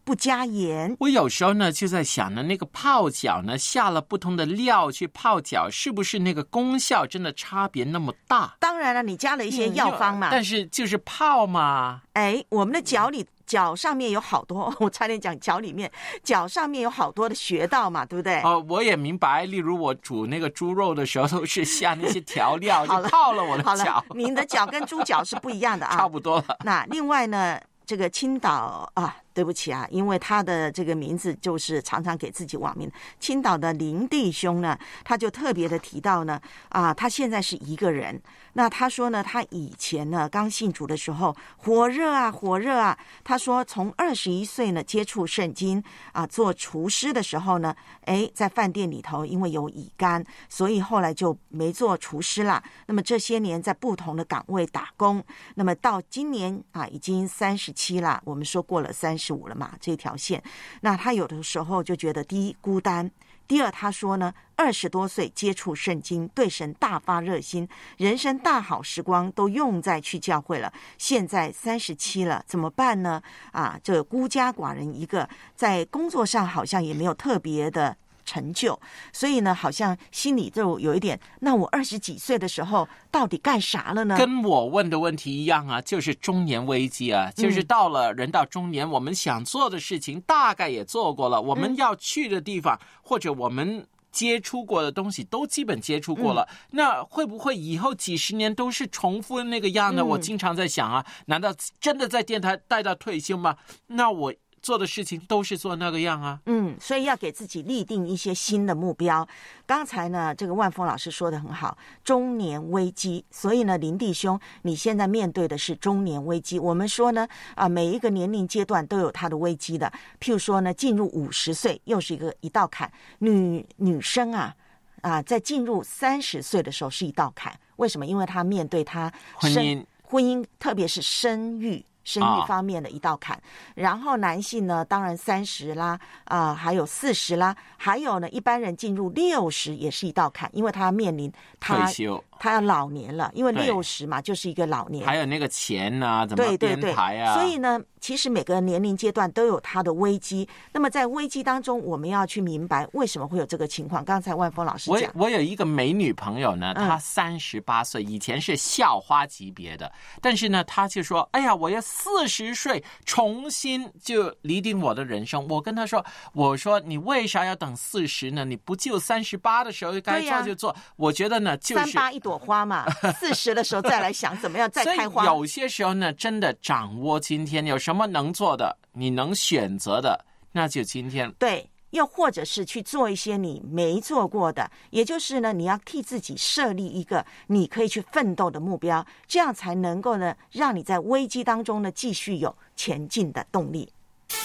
不加盐。 我有时候呢就在想呢，那个泡脚呢下了不同的料去泡脚，是不是那个功效真的差别那么大？ 当然了，你加了一些药方嘛， 嗯、但是就是泡嘛。 哎，我们的脚里脚上面有好多，我差点讲脚里面，脚上面有好多的穴道嘛，对不对？ 哦，我也明白。例如我煮那个猪肉的时候，都是下那些调料，就泡了我的脚。 好了，您的脚跟猪脚是不一样的啊， 差不多了。 那另外呢，这个青岛啊，对不起啊，因为他的这个名字就是常常给自己网名。青岛的林弟兄呢，他就特别的提到呢，啊，他现在是一个人。那他说呢，他以前呢刚信主的时候，火热啊，火热啊。他说从二十一岁呢接触圣经啊，做厨师的时候呢，哎，在饭店里头因为有乙肝，所以后来就没做厨师啦。那么这些年在不同的岗位打工，那么到今年啊已经三十七啦，我们说过了三十五了嘛，这条线。那他有的时候就觉得，第一孤单。第二，他说呢，二十多岁接触圣经，对神大发热心，人生大好时光都用在去教会了。现在三十七了，怎么办呢？啊，这孤家寡人一个，在工作上好像也没有特别的成就，所以呢，好像心里就有一点，那我二十几岁的时候到底干啥了呢？ 跟我问的问题一样啊，就是中年危机啊，就是到了人到中年，我们想做的事情大概也做过了，我们要去的地方、嗯、或者我们接触过的东西都基本接触过了、嗯、那会不会以后几十年都是重复的那个样呢、嗯、我经常在想啊，难道真的在电台待到退休吗？那我做的事情都是做那个样啊。 嗯，所以要给自己立定一些新的目标。刚才呢，这个万峰老师说的很好，中年危机。所以呢，林弟兄，你现在面对的是中年危机。我们说呢，啊，每一个年龄阶段都有它的危机的。譬如说呢，进入五十岁又是一个一道坎。女女生啊，啊，在进入三十岁的时候是一道坎。为什么？因为她面对她婚姻， 婚姻，特别是生育。生育方面的一道坎、哦、然后男性呢当然三十啦啊、呃，还有四十啦，还有呢一般人进入六十也是一道坎，因为他面临他退休， 他要老年了，因为六十嘛就是一个老年， 还有那个钱啊怎么编排啊， 所以呢其实每个年龄阶段都有他的危机。那么在危机当中我们要去明白为什么会有这个情况。刚才万峰老师讲， 我我有一个美女朋友呢，她三十八岁，以前是校花级别的，但是呢她就说，哎呀，我要四十岁重新就拟定我的人生。我跟她说，我说你为啥要等四十呢？你不就三十八的时候该做就做、啊、我觉得呢就是三八一朵花嘛，四十的时候再来想怎么样再开花。 所以有些时候呢真的掌握今天，有什么能做的你能选择的那就今天。 对，又或者是去做一些你没做过的，也就是呢你要替自己设立一个你可以去奋斗的目标，这样才能够呢让你在危机当中呢继续有前进的动力。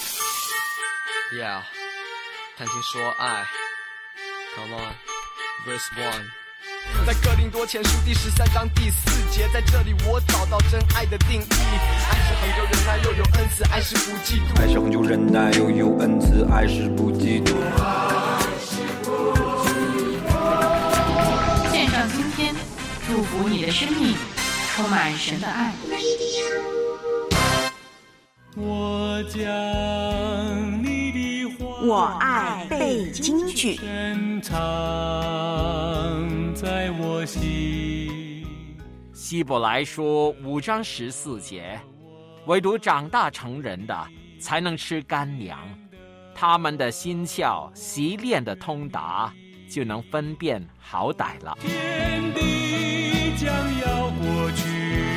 Yeah， 谈情说爱 Come on Verse one，在哥林多前书第十三章第四节，在这里我找到真爱的定义。爱是恒久忍耐，又有恩慈；爱是不嫉妒。 爱是恒久忍耐，又有恩慈；爱是不嫉妒。 献上今天，祝福你的生命充满神的爱。 我将你的话， 我爱背京剧。 在我心。 希伯来书五章十四节，唯独长大成人的才能吃干粮，他们的心窍习练的通达，就能分辨好歹了。 天地将要过去，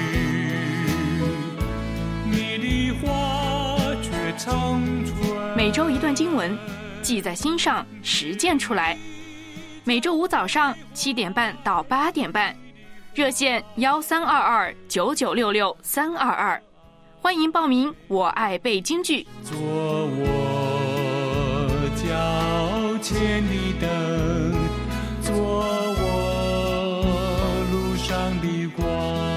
你的话却长存。 每周一段经文，记在心上，实践出来。每周五早上七点半到八点半，热线幺三二二九九六六三二二，欢迎报名。我爱背京剧， 做我脚前的灯，做我路上的光。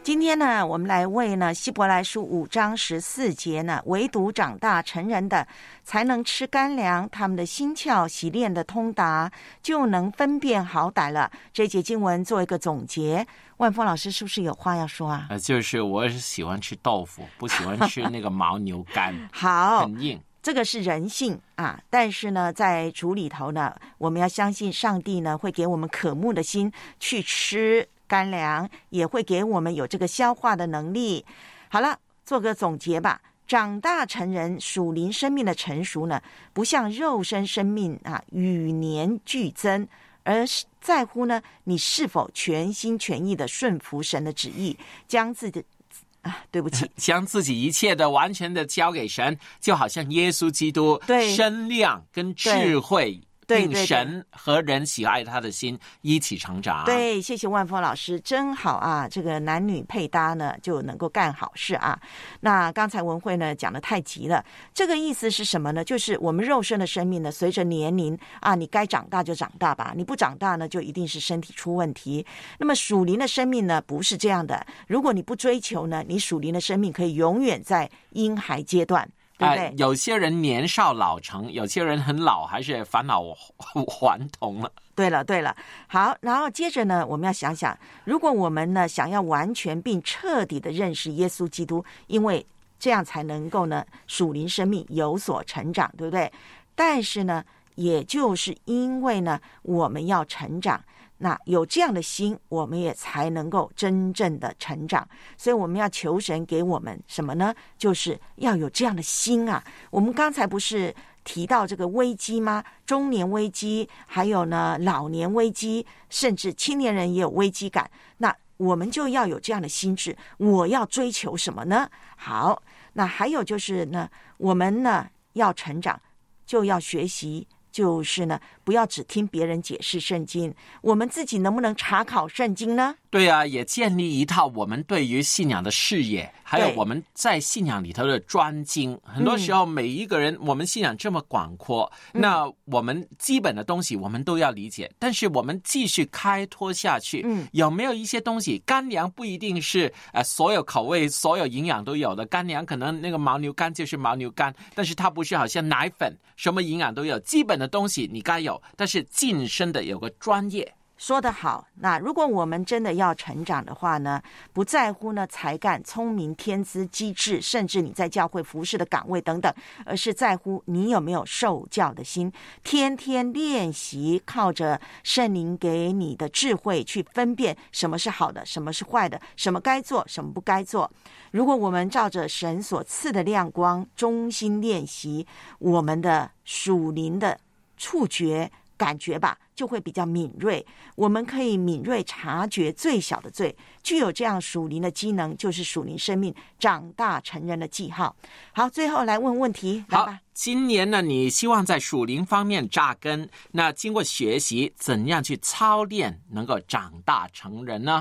今天呢，我们来为呢希伯来书五章十四节呢，唯独长大成人的才能吃干粮，他们的心窍洗练的通达，就能分辨好歹了。这节经文做一个总结，万峰老师是不是有话要说啊？ 呃，就是我是喜欢吃豆腐，不喜欢吃那个牦牛肝， 好， 很硬。 这个是人性啊，但是呢，在主里头呢，我们要相信上帝呢会给我们渴慕的心去吃干粮，也会给我们有这个消化的能力。好了，做个总结吧。长大成人，属灵生命的成熟呢，不像肉身生命啊与年俱增，而是在乎呢你是否全心全意的顺服神的旨意，将自己的啊，对不起， 将自己一切的完全的交给神，就好像耶稣基督身量跟智慧并神和人喜爱他的心一起成长。 对，谢谢万峰老师，真好啊！这个男女配搭呢，就能够干好事啊。那刚才文慧呢讲得太急了，这个意思是什么呢？就是我们肉身的生命呢，随着年龄啊，你该长大就长大吧，你不长大呢，就一定是身体出问题。那么属灵的生命呢，不是这样的。如果你不追求呢，你属灵的生命可以永远在婴孩阶段。对不对？ 呃、有些人年少老成，有些人很老还是返老还童了。 对了对了，好，然后接着呢，我们要想想，如果我们呢想要完全并彻底的认识耶稣基督，因为这样才能够呢属灵生命有所成长，对不对？但是呢，也就是因为呢我们要成长，那有这样的心，我们也才能够真正的成长。所以我们要求神给我们什么呢？就是要有这样的心啊。我们刚才不是提到这个危机吗？中年危机，还有呢老年危机，甚至青年人也有危机感。那我们就要有这样的心智，我要追求什么呢？好，那还有就是呢，我们呢要成长，就要学习。就是呢，不要只听别人解释圣经，我们自己能不能查考圣经呢？ 对啊，也建立一套我们对于信仰的视野，还有我们在信仰里头的专精。很多时候每一个人、嗯、我们信仰这么广阔、嗯、那我们基本的东西我们都要理解，但是我们继续开拓下去、嗯、有没有一些东西，干粮不一定是、呃、所有口味所有营养都有的，干粮可能那个牦牛肝就是牦牛肝，但是它不是好像奶粉什么营养都有，基本的东西你该有，但是晋升的有个专业。 说得好，那如果我们真的要成长的话呢，不在乎呢才干、聪明、天资、机智，甚至你在教会服侍的岗位等等，而是在乎你有没有受教的心，天天练习，靠着圣灵给你的智慧去分辨什么是好的，什么是坏的，什么该做，什么不该做。如果我们照着神所赐的亮光，忠心练习，我们的属灵的触觉感觉吧，就会比较敏锐。我们可以敏锐察觉最小的罪，具有这样属灵的机能，就是属灵生命长大成人的记号。好，最后来问问题，来吧。 好，今年呢，你希望在属灵方面扎根，那经过学习，怎样去操练，能够长大成人呢？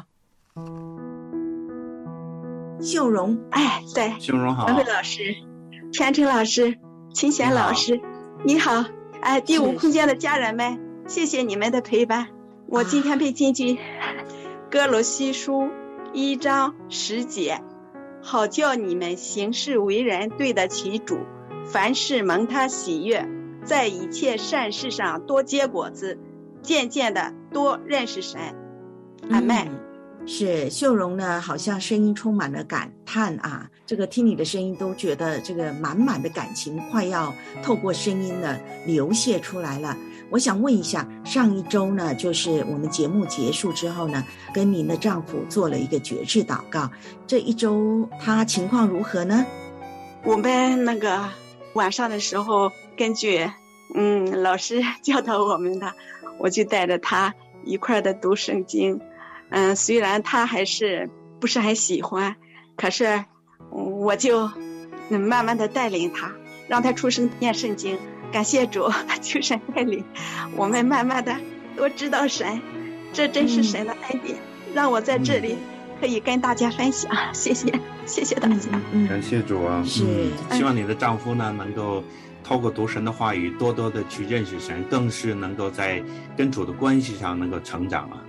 秀荣，哎，对， 秀荣好， 文慧老师，全程老师，秦贤老师，你好。哎，第五空间的家人们，谢谢你们的陪伴。我今天被进去哥罗西书一章十节，好叫你们行事为人对得起主，凡事蒙他喜悦，在一切善事上多结果子，渐渐的多认识神。阿们。 嗯是秀荣呢，好像声音充满了感叹啊！这个听你的声音都觉得这个满满的感情快要透过声音呢流泻出来了。我想问一下，上一周呢，就是我们节目结束之后呢，跟您的丈夫做了一个决志祷告，这一周他情况如何呢？ 我们那个晚上的时候，根据嗯老师教导我们的，我就带着他一块的读圣经。嗯，虽然他还是不是很喜欢，可是我就慢慢的带领他，让他出声念圣经。感谢主，求神带领我们慢慢的多知道神，这真是神的恩典、嗯、让我在这里可以跟大家分享。谢谢谢谢大家、 嗯、感谢主啊。 是、 嗯、希望你的丈夫呢能够透过读神的话语多多的去认识神，更是能够在跟主的关系上能够成长啊。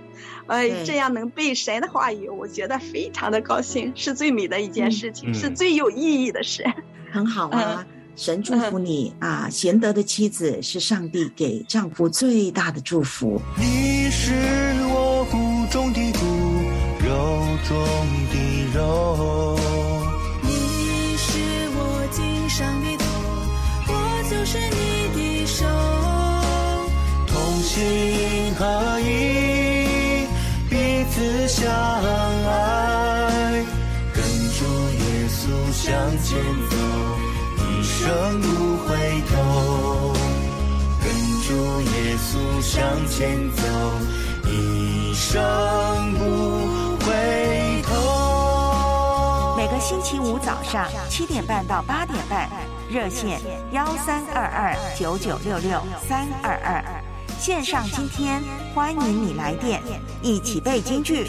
呃，这样能背神的话语，我觉得非常的高兴，是最美的一件事情， 嗯、 是最有意义的事。 很好啊。嗯，神祝福你啊！贤德的妻子是上帝给丈夫最大的祝福。 你是我骨中的骨，肉中的肉。 你是我颈上的头，我就是你的手。 同心合一，彼此相爱，跟着耶稣向前走。一生不回头，跟着耶稣向前走，一生不回头。 每个星期五早上七点半到八点半，热线幺三二二九九六六三二二，线上今天欢迎你来电，一起背京剧。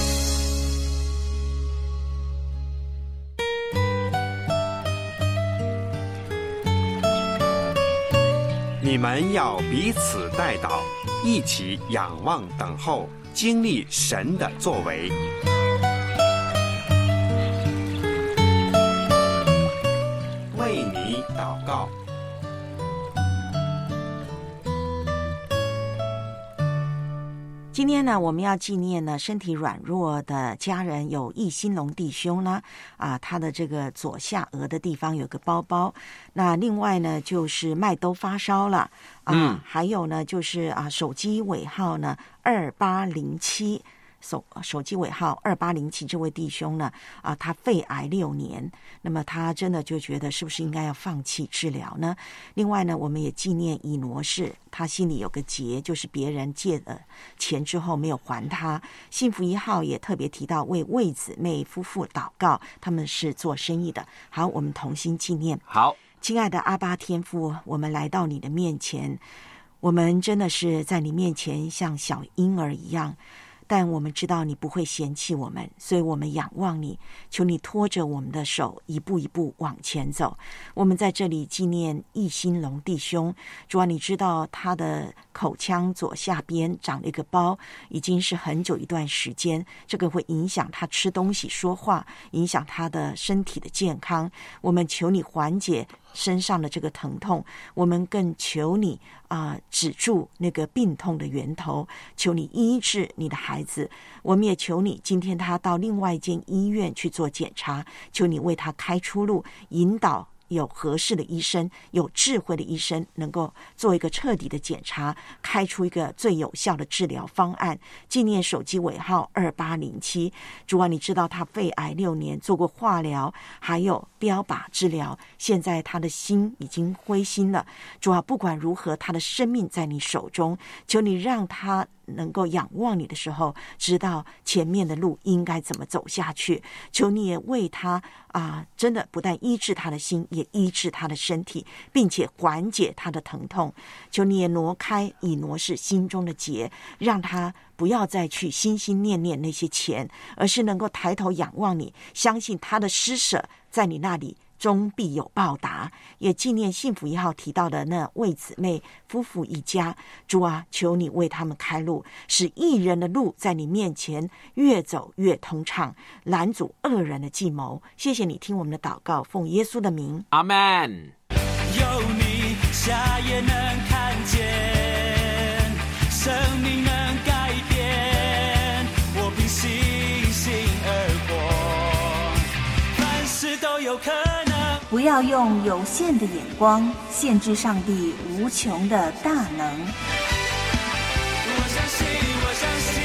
你们要彼此代祷，一起仰望等候，经历神的作为。为你祷告。 今天呢，我们要纪念呢身体软弱的家人，有易兴隆弟兄呢，啊，他的这个左下颚的地方有个包包。那另外呢，就是麦兜发烧了啊， 嗯、 还有呢，就是啊，手机尾号呢二八零七。手手机尾号二八零七这位弟兄呢，啊，他肺癌六年，那么他真的就觉得是不是应该要放弃治疗呢？另外呢，我们也纪念以挪士，他心里有个结，就是别人借了钱之后没有还他。幸福一号也特别提到为魏姊妹夫妇祷告，他们是做生意的。好，我们同心纪念。 好， 亲爱的阿爸天父，我们来到你的面前，我们真的是在你面前像小婴儿一样。但我们知道你不会嫌弃我们，所以我们仰望你，求你拖着我们的手一步一步往前走。我们在这里纪念易兴隆弟兄，主啊，你知道他的口腔左下边长了一个包，已经是很久一段时间，这个会影响他吃东西说话，影响他的身体的健康。我们求你缓解身上的这个疼痛，我们更求你啊、呃，止住那个病痛的源头，求你医治你的孩子。我们也求你，今天他到另外一间医院去做检查，求你为他开出路，引导有合适的医生，有智慧的医生，能够做一个彻底的检查，开出一个最有效的治疗方案。纪念手机尾号二八零七。主啊，你知道他肺癌六年，做过化疗，还有标靶治疗，现在他的心已经灰心了。主啊，不管如何，他的生命在你手中，求你让他能够仰望你的时候，知道前面的路应该怎么走下去。求你也为他啊，真的不但医治他的心，也医治他的身体，并且缓解他的疼痛。求你也挪开以挪士心中的结，让他不要再去心心念念那些钱，而是能够抬头仰望你，相信他的施舍在你那里终必有报答。也纪念幸福一号提到的那魏姊妹夫妇一家，主啊，求你为他们开路，使义人的路在你面前越走越通畅，拦阻恶人的计谋。谢谢你听我们的祷告，奉耶稣的名， 阿们。 有你，瞎也能看见，生命能改变，我凭信心而活，凡事都有可能。 不要用有限的眼光限制上帝无穷的大能。 我相信，我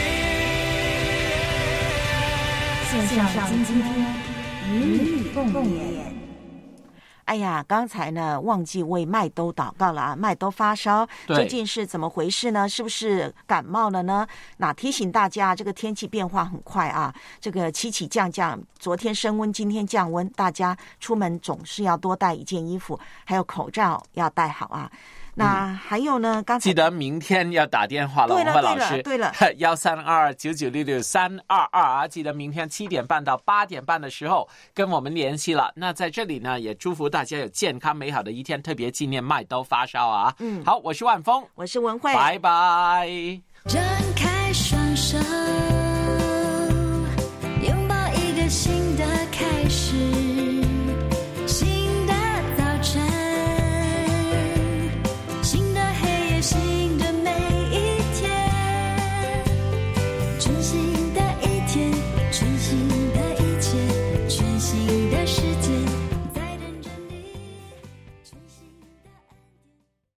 相信。 线上今天与你共勉。 哎呀，刚才呢忘记为麦兜祷告了啊！麦兜发烧，究竟是怎么回事呢？是不是感冒了呢？那提醒大家，这个天气变化很快啊，这个起起降降，昨天升温，今天降温，大家出门总是要多带一件衣服，还有口罩要戴好啊。那还有呢？刚才记得明天要打电话了， 对了， 王慧老师， 对了， 幺三二九九六六三二二啊！记得明天七点半到八点半的时候跟我们联系了。那在这里呢，也祝福大家有健康美好的一天，特别纪念麦兜发烧啊！嗯，好，我是万峰， 我是文慧， 拜拜。 张开双手。 手，拥抱一个新的开始，新的早晨，新的黑夜，新的每一天，珍惜